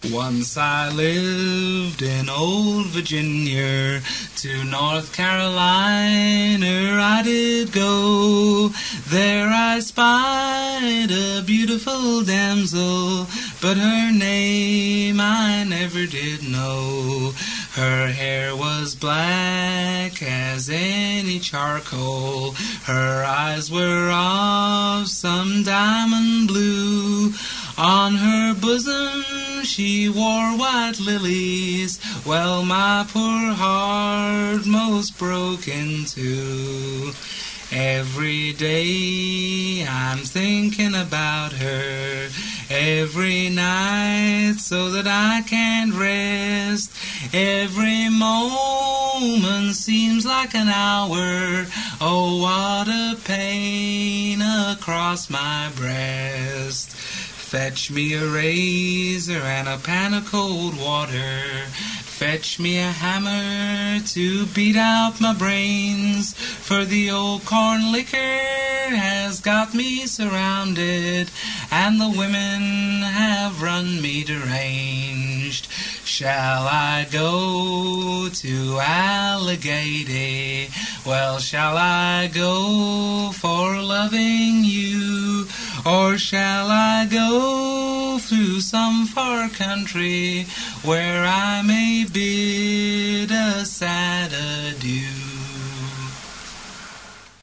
Once I lived in old Virginia, to North Carolina I did go. There I spied a beautiful damsel, but her name I never did know. Her hair was black as any charcoal, her eyes were of some diamond blue. On her bosom she wore white lilies, well, my poor heart most broke in two. Every day I'm thinking about her, every night so that I can't rest. Every moment seems like an hour, oh what a pain across my breast. Fetch me a razor and a pan of cold water. Fetch me a hammer to beat out my brains, for the old corn liquor has got me surrounded, and the women have run me deranged. Shall I go to Allegheny? Well, shall I go for loving you? Or shall I go through some far country where I may bid a sad adieu?